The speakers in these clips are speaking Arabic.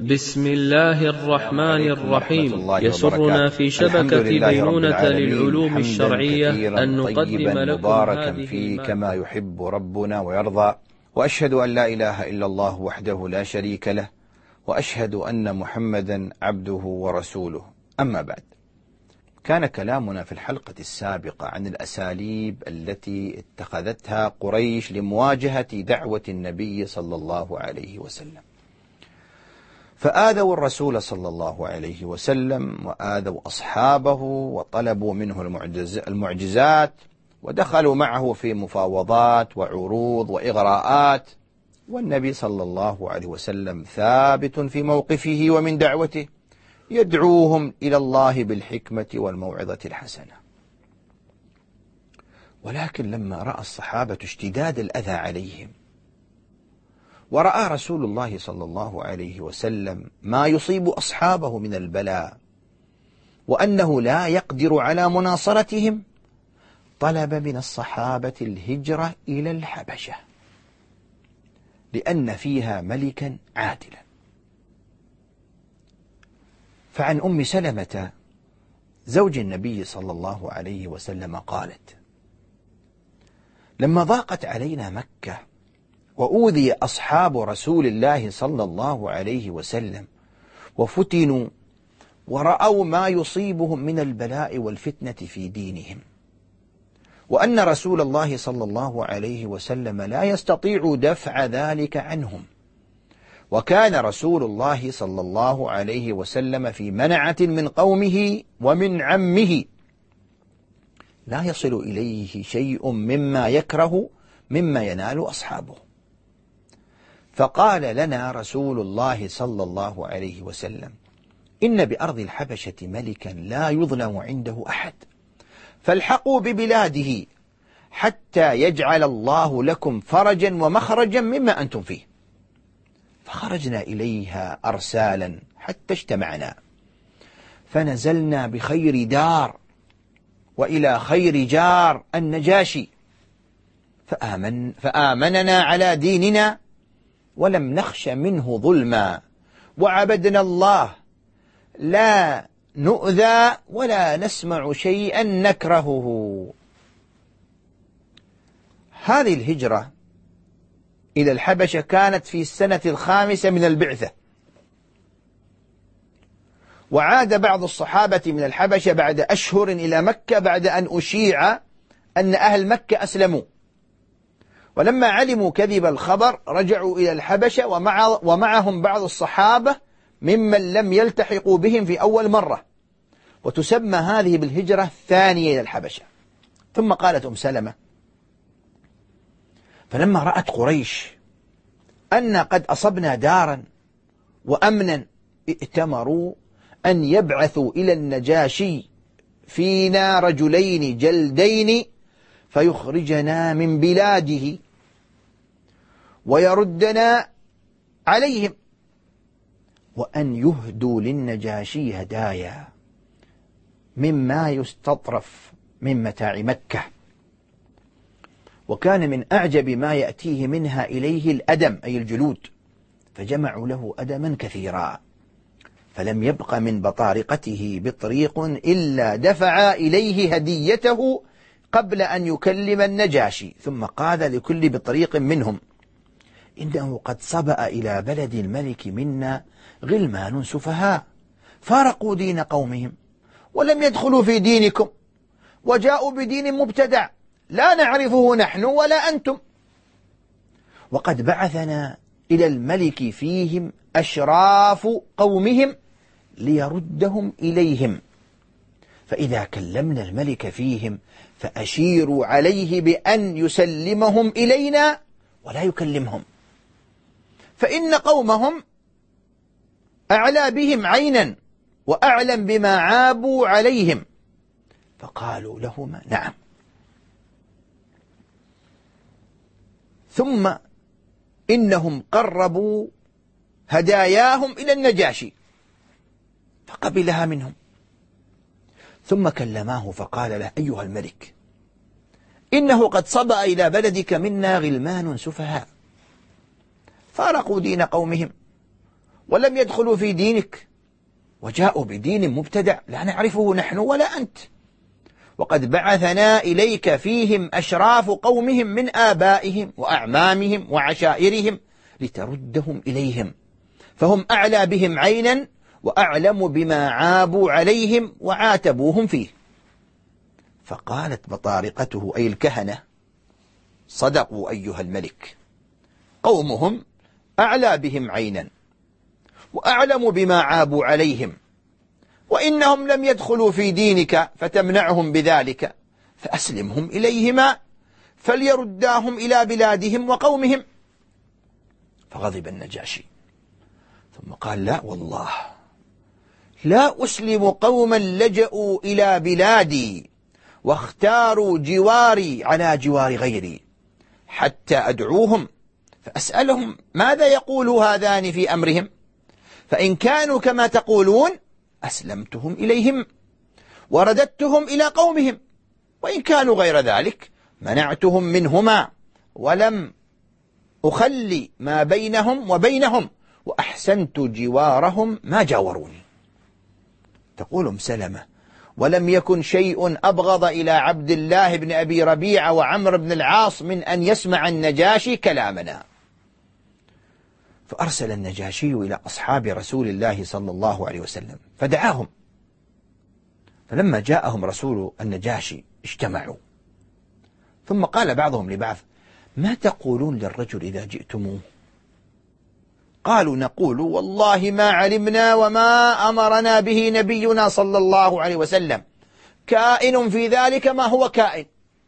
بسم الله الرحمن الرحيم. يسرنا في شبكة بينونة للعلوم الشرعية أن نقدم لكم مباركا فيه كما يحب ربنا ويرضى، وأشهد أن لا إله إلا الله وحده لا شريك له، وأشهد أن محمدا عبده ورسوله. أما بعد، كان كلامنا في الحلقة السابقة عن الأساليب التي اتخذتها قريش لمواجهة دعوة النبي صلى الله عليه وسلم، فآذوا الرسول صلى الله عليه وسلم وآذوا أصحابه وطلبوا منه المعجزات، ودخلوا معه في مفاوضات وعروض وإغراءات، والنبي صلى الله عليه وسلم ثابت في موقفه ومن دعوته، يدعوهم إلى الله بالحكمة والموعظة الحسنة. ولكن لما رأى الصحابة اشتداد الأذى عليهم، ورأى رسول الله صلى الله عليه وسلم ما يصيب أصحابه من البلاء وأنه لا يقدر على مناصرتهم، طلب من الصحابة الهجرة إلى الحبشة، لأن فيها ملكا عادلا. فعن أم سلمة زوج النبي صلى الله عليه وسلم قالت: لما ضاقت علينا مكة وأوذي أصحاب رسول الله صلى الله عليه وسلم وفتنوا ورأوا ما يصيبهم من البلاء والفتنة في دينهم، وأن رسول الله صلى الله عليه وسلم لا يستطيع دفع ذلك عنهم، وكان رسول الله صلى الله عليه وسلم في منعة من قومه ومن عمه، لا يصل إليه شيء مما يكره مما ينال أصحابه. فقال لنا رسول الله صلى الله عليه وسلم: إن بأرض الحبشة ملكا لا يظلم عنده أحد، فالحقوا ببلاده حتى يجعل الله لكم فرجا ومخرجا مما أنتم فيه. فخرجنا إليها أرسالا حتى اجتمعنا، فنزلنا بخير دار وإلى خير جار النجاشي، فآمننا على ديننا ولم نخش منه ظلما، وعبدنا الله لا نؤذى ولا نسمع شيئا نكرهه. هذه الهجرة إلى الحبشة كانت في السنة 5 من البعثة، وعاد بعض الصحابة من الحبشة بعد أشهر إلى مكة بعد أن أشيع أن أهل مكة أسلموا، ولما علموا كذب الخبر رجعوا إلى الحبشة ومعهم بعض الصحابة ممن لم يلتحقوا بهم في أول مرة، وتسمى هذه بالهجرة الثانية إلى الحبشة. ثم قالت أم سلمة: فلما رأت قريش أن قد أصبنا دارا وأمنا، ائتمروا أن يبعثوا إلى النجاشي فينا رجلين جلدين فيخرجنا من بلاده ويردنا عليهم، وأن يهدوا للنجاشي هدايا مما يستطرف من متاع مكة. وكان من أعجب ما يأتيه منها إليه الأدم أي الجلود، فجمعوا له أدما كثيرا، فلم يبق من بطارقته بطريق إلا دفع إليه هديته قبل أن يكلم النجاشي. ثم قال لكل بطريق منهم: إنه قد صبأ إلى بلد الملك منا غلمان سفهاء فارقوا دين قومهم ولم يدخلوا في دينكم، وجاءوا بدين مبتدع لا نعرفه نحن ولا أنتم، وقد بعثنا إلى الملك فيهم أشراف قومهم ليردهم إليهم، فإذا كلمنا الملك فيهم فأشيروا عليه بأن يسلمهم إلينا ولا يكلمهم، فإن قومهم أعلى بهم عينا وأعلم بما عابوا عليهم. فقالوا لهما: نعم. ثم إنهم قربوا هداياهم إلى النجاشي فقبلها منهم، ثم كلماه فقال له: أيها الملك، إنه قد صبأ إلى بلدك منا غلمان سفهاء فارقوا دين قومهم ولم يدخلوا في دينك، وجاءوا بدين مبتدع لا نعرفه نحن ولا أنت، وقد بعثنا إليك فيهم أشراف قومهم من آبائهم وأعمامهم وعشائرهم لتردهم إليهم، فهم أعلى بهم عينا وأعلم بما عابوا عليهم وعاتبوهم فيه. فقالت بطارقته أي الكهنة: صدقوا أيها الملك، قومهم أعلى بهم عينا وأعلم بما عابوا عليهم، وإنهم لم يدخلوا في دينك فتمنعهم بذلك، فأسلمهم إليهما فليرداهم إلى بلادهم وقومهم. فغضب النجاشي ثم قال: لا والله لا أسلم قوما لجأوا إلى بلادي واختاروا جواري على جوار غيري حتى أدعوهم فأسألهم ماذا يقول هذان في أمرهم، فإن كانوا كما تقولون أسلمتهم إليهم ورددتهم إلى قومهم، وإن كانوا غير ذلك منعتهم منهما ولم أخلي ما بينهم وبينهم وأحسنت جوارهم ما جاوروني. تقول أم سلمة: ولم يكن شيء أبغض إلى عبد الله بن أبي ربيعة وعمر بن العاص من أن يسمع النجاشي كلامنا. فأرسل النجاشي إلى أصحاب رسول الله صلى الله عليه وسلم فدعاهم، فلما جاءهم رسول النجاشي اجتمعوا، ثم قال بعضهم لبعض: ما تقولون للرجل إذا جئتموه؟ قالوا: نقول والله ما علمنا وما أمرنا به نبينا صلى الله عليه وسلم، كائن في ذلك ما هو كائن.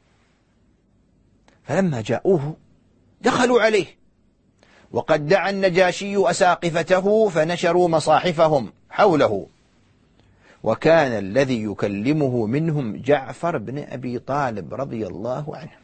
فلما جاءوه دخلوا عليه، وقد دعا النجاشي أساقفته فنشروا مصاحفهم حوله، وكان الذي يكلمه منهم جعفر بن أبي طالب رضي الله عنه.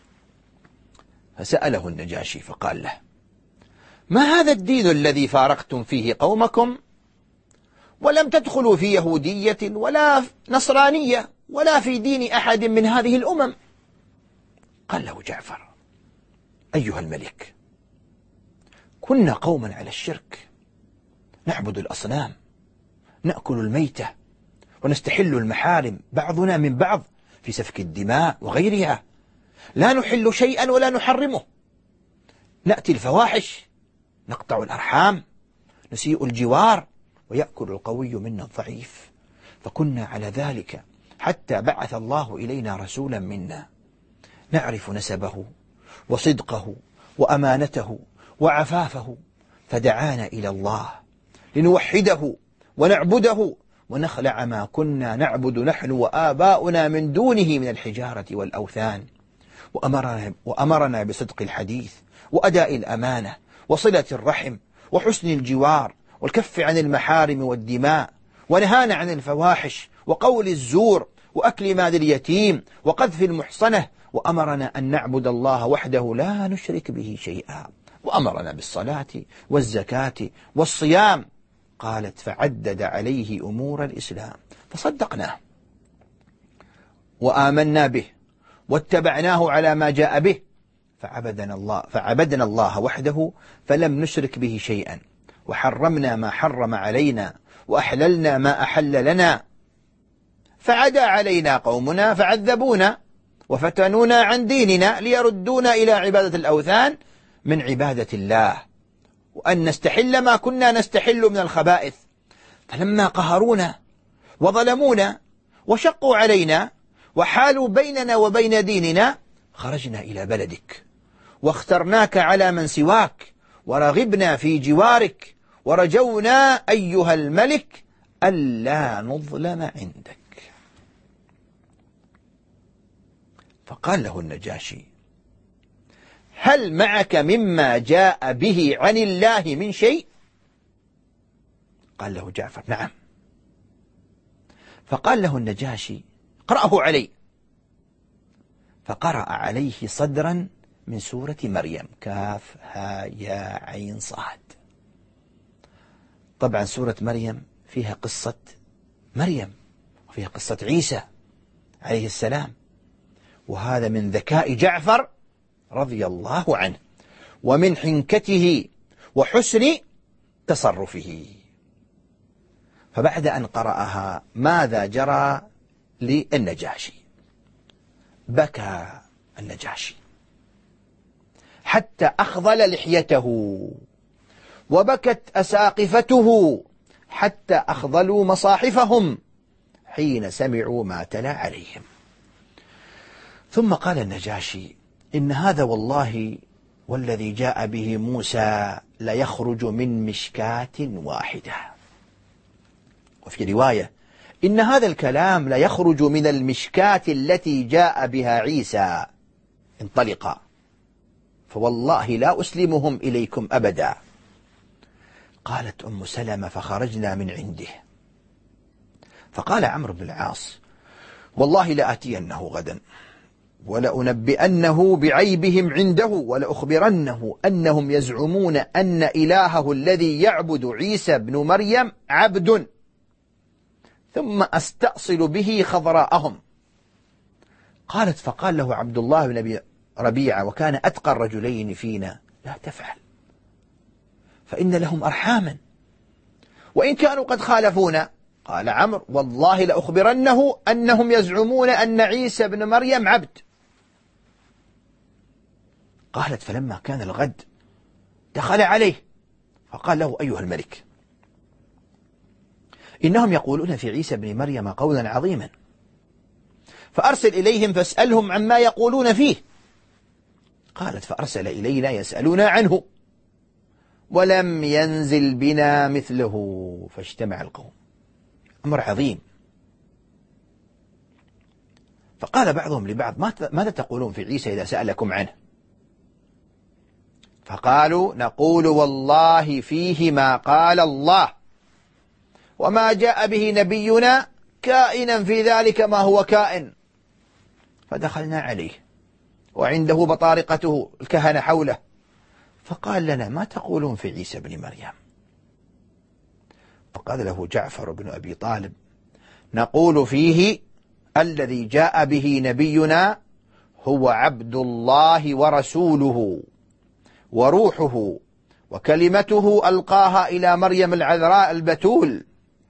فسأله النجاشي فقال له: ما هذا الدين الذي فارقتم فيه قومكم ولم تدخلوا في يهودية ولا نصرانية ولا في دين أحد من هذه الأمم؟ قال له جعفر: أيها الملك، كنا قوما على الشرك، نعبد الأصنام، نأكل الميتة، ونستحل المحارم بعضنا من بعض في سفك الدماء وغيرها، لا نحل شيئا ولا نحرمه، نأتي الفواحش، نقطع الأرحام، نسيء الجوار، ويأكل القوي منا الضعيف. فكنا على ذلك حتى بعث الله إلينا رسولا منا نعرف نسبه وصدقه وأمانته وعفافه، فدعانا إلى الله لنوحده ونعبده ونخلع ما كنا نعبد نحن وآباؤنا من دونه من الحجارة والأوثان، وأمرنا بصدق الحديث وأداء الأمانة وصلة الرحم وحسن الجوار والكف عن المحارم والدماء، ونهانا عن الفواحش وقول الزور وأكل مال اليتيم وقذف المحصنة، وأمرنا أن نعبد الله وحده لا نشرك به شيئا، وأمرنا بالصلاة والزكاة والصيام. قالت: فعدد عليه أمور الإسلام فصدقناه وآمنا به واتبعناه على ما جاء به، فعبدنا الله وحده فلم نشرك به شيئا، وحرمنا ما حرم علينا وأحللنا ما أحل لنا، فعدا علينا قومنا فعذبونا وفتنونا عن ديننا ليردونا إلى عبادة الأوثان من عبادة الله، وأن نستحل ما كنا نستحل من الخبائث. فلما قهرونا وظلمونا وشقوا علينا وحالوا بيننا وبين ديننا خرجنا إلى بلدك واخترناك على من سواك ورغبنا في جوارك ورجونا أيها الملك ألا نظلم عندك. فقال له النجاشي: هل معك مما جاء به عن الله من شيء؟ قال له جعفر: نعم. فقال له النجاشي: اقرأه علي. فقرأ عليه صدرا من سورة مريم، كاف ها يا عين صاد. طبعا سورة مريم فيها قصة مريم وفيها قصة عيسى عليه السلام، وهذا من ذكاء جعفر رضي الله عنه ومن حنكته وحسن تصرفه. فبعد أن قرأها ماذا جرى للنجاشي؟ بكى النجاشي حتى أخضل لحيته، وبكت أساقفته حتى أخضلوا مصاحفهم حين سمعوا ما تلا عليهم. ثم قال النجاشي: إن هذا والله والذي جاء به موسى ليخرج من مشكاة واحدة. وفي رواية: إن هذا الكلام ليخرج من المشكاة التي جاء بها عيسى، انطلقا فوالله لا أسلمهم إليكم أبدا. قالت أم سلمة: فخرجنا من عنده. فقال عمرو بن العاص: والله لآتينه غدا ولأنبئنه بعيبهم عنده ولأخبرنه أنهم يزعمون أن إلهه الذي يعبد عيسى بن مريم عبد، ثم أستأصل به خضراءهم. قالت: فقال له عبد الله بن أبي ربيعة وكان أتقى الرجلين فينا: لا تفعل، فإن لهم أرحاما وإن كانوا قد خالفونا. قال عمرو: والله لأخبرنه أنهم يزعمون أن عيسى بن مريم عبد. قالت: فلما كان الغد دخل عليه فقال له: أيها الملك، إنهم يقولون في عيسى بن مريم قولا عظيما، فأرسل إليهم فاسألهم عما يقولون فيه. قالت: فأرسل إلينا يسألنا عنه ولم ينزل بنا مثله، فاجتمع القوم. أمر عظيم. فقال بعضهم لبعض: ماذا تقولون في عيسى إذا سألكم عنه؟ فقالوا: نقول والله فيه ما قال الله، وما جاء به نبينا كائنا في ذلك ما هو كائن. فدخلنا عليه وعنده بطارقته الكهنة حوله، فقال لنا: ما تقولون في عيسى بن مريم؟ فقال له جعفر بن أبي طالب: نقول فيه الذي جاء به نبينا هو عبد الله ورسوله وروحه وكلمته ألقاها إلى مريم العذراء البتول.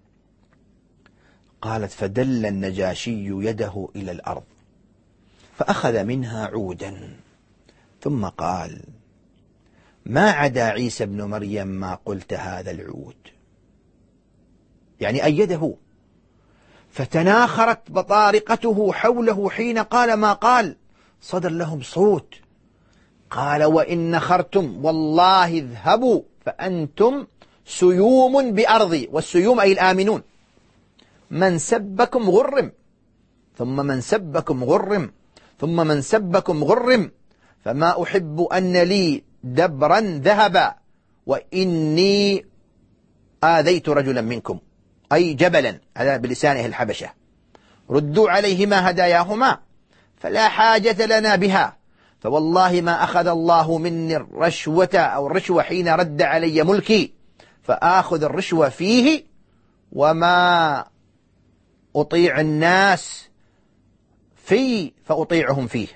قالت: فدل النجاشي يده إلى الأرض فأخذ منها عودا ثم قال: ما عدا عيسى بن مريم ما قلت هذا العود. يعني أيده. فتناخرت بطارقته حوله حين قال ما قال، صدر لهم صوت. قال: وإن نخرتم والله اذهبوا فأنتم سيوم بأرضي، والسيوم أي الآمنون، من سبكم غرم ثم من سبكم غرم ثم من سبكم غرم، فما أحب أن لي دبرا ذهبا وإني آذيت رجلا منكم، أي جبلا، هذا بلسانه الحبشة، ردوا عليهما هداياهما فلا حاجة لنا بها، فوالله ما أخذ الله مني الرشوة أو الرشوة حين رد علي ملكي، فآخذ الرشوة فيه وما أطيع الناس فيه فأطيعهم فيه.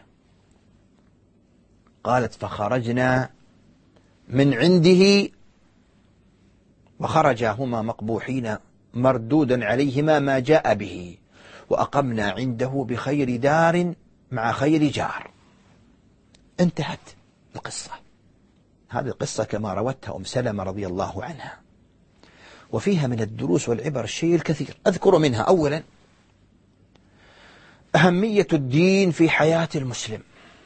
قالت: فخرجنا من عنده وخرجا هما مقبوحين مردودا عليهما ما جاء به، وأقمنا عنده بخير دار مع خير جار. انتهت القصة. هذه القصة كما روتها أم سلمة رضي الله عنها، وفيها من الدروس والعبر الشيء الكثير. أذكر منها: أولا أهمية الدين في حياة المسلم.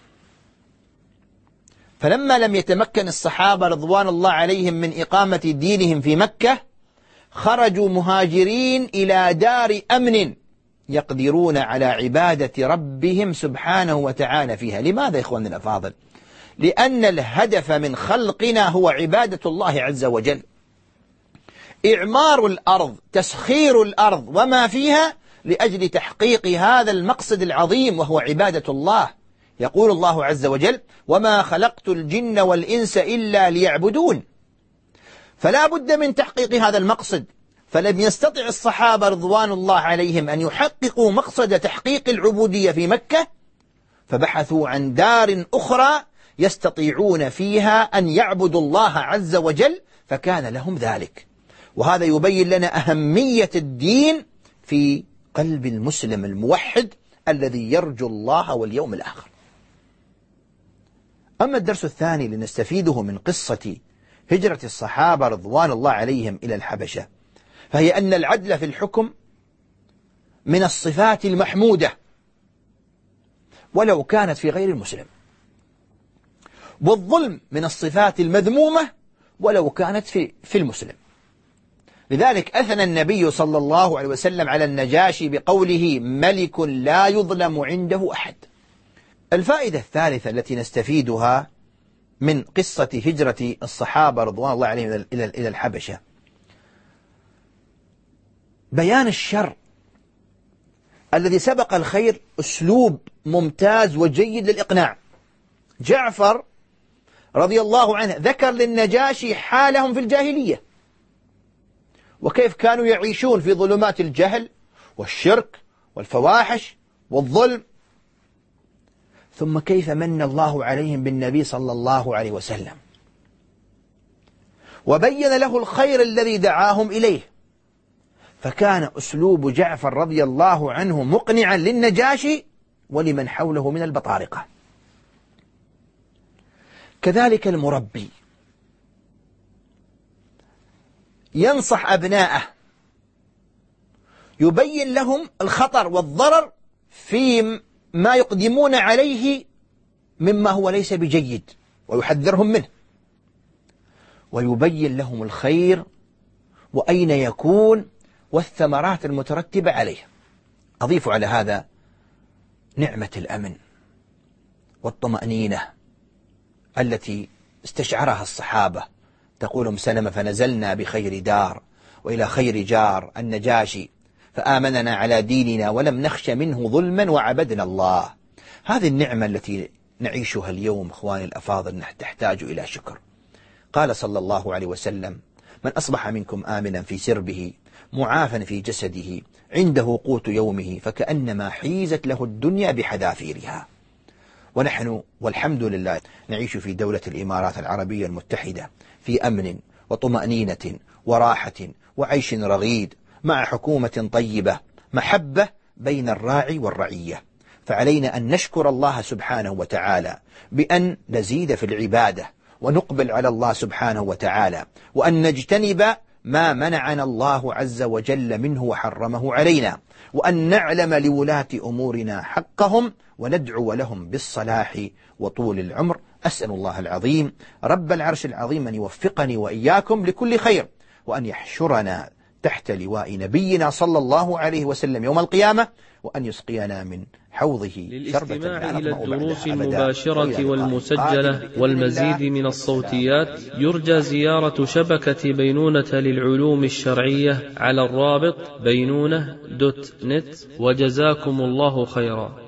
فلما لم يتمكن الصحابة رضوان الله عليهم من إقامة دينهم في مكة، خرجوا مهاجرين إلى دار أمن يقدرون على عبادة ربهم سبحانه وتعالى فيها. لماذا يا إخواننا الأفاضل؟ لأن الهدف من خلقنا هو عبادة الله عز وجل، إعمار الأرض، تسخير الأرض وما فيها لأجل تحقيق هذا المقصد العظيم وهو عبادة الله. يقول الله عز وجل: وما خلقت الجن والإنس إلا ليعبدون. فلا بد من تحقيق هذا المقصد. فلم يستطع الصحابة رضوان الله عليهم أن يحققوا مقصد تحقيق العبودية في مكة، فبحثوا عن دار أخرى يستطيعون فيها أن يعبدوا الله عز وجل فكان لهم ذلك. وهذا يبين لنا أهمية الدين في قلب المسلم الموحد الذي يرجو الله واليوم الآخر. أما الدرس الثاني لنستفيده من قصة هجرة الصحابة رضوان الله عليهم إلى الحبشة، فهي أن العدل في الحكم من الصفات المحمودة ولو كانت في غير المسلم، والظلم من الصفات المذمومة ولو كانت في المسلم. لذلك أثنى النبي صلى الله عليه وسلم على النجاشي بقوله: ملك لا يظلم عنده أحد. الفائدة الثالثة التي نستفيدها من قصة هجرة الصحابة رضوان الله عليهم إلى الحبشة بيان الشر الذي سبق الخير، أسلوب ممتاز وجيد للإقناع. جعفر رضي الله عنه ذكر للنجاشي حالهم في الجاهلية، وكيف كانوا يعيشون في ظلمات الجهل والشرك والفواحش والظلم، ثم كيف من الله عليهم بالنبي صلى الله عليه وسلم وبين له الخير الذي دعاهم إليه. فكان أسلوب جعفر رضي الله عنه مقنعا للنجاشي ولمن حوله من البطارقة. كذلك المربي ينصح أبناءه، يبين لهم الخطر والضرر في ما يقدمون عليه مما هو ليس بجيد ويحذرهم منه، ويبين لهم الخير وأين يكون والثمرات المترتبة عليه. أضيف على هذا نعمة الأمن والطمأنينة التي استشعرها الصحابة. تقول أم سلمة: فنزلنا بخير دار وإلى خير جار النجاشي فآمننا على ديننا ولم نخش منه ظلما وعبدنا الله. هذه النعمة التي نعيشها اليوم إخواني الأفاضل تحتاج إلى شكر. قال صلى الله عليه وسلم: من أصبح منكم آمنا في سربه معافا في جسده عنده قوت يومه فكأنما حيزت له الدنيا بحذافيرها. ونحن والحمد لله نعيش في دولة الإمارات العربية المتحدة في أمن وطمأنينة وراحة وعيش رغيد، مع حكومة طيبة، محبة بين الراعي والرعية. فعلينا أن نشكر الله سبحانه وتعالى بأن نزيد في العبادة ونقبل على الله سبحانه وتعالى، وأن نجتنب ما منعنا الله عز وجل منه وحرمه علينا، وأن نعلم لولاة أمورنا حقهم وندعو لهم بالصلاح وطول العمر. أسأل الله العظيم رب العرش العظيم أن يوفقني وإياكم لكل خير، وأن يحشرنا تحت لواء نبينا صلى الله عليه وسلم يوم القيامة، وأن يسقينا من حوضه للاستماع إلى الدروس المباشرة والمسجلة والمزيد من الصوتيات يرجى زيارة شبكة بينونة للعلوم الشرعية على الرابط بينونة.net. وجزاكم الله خيرا.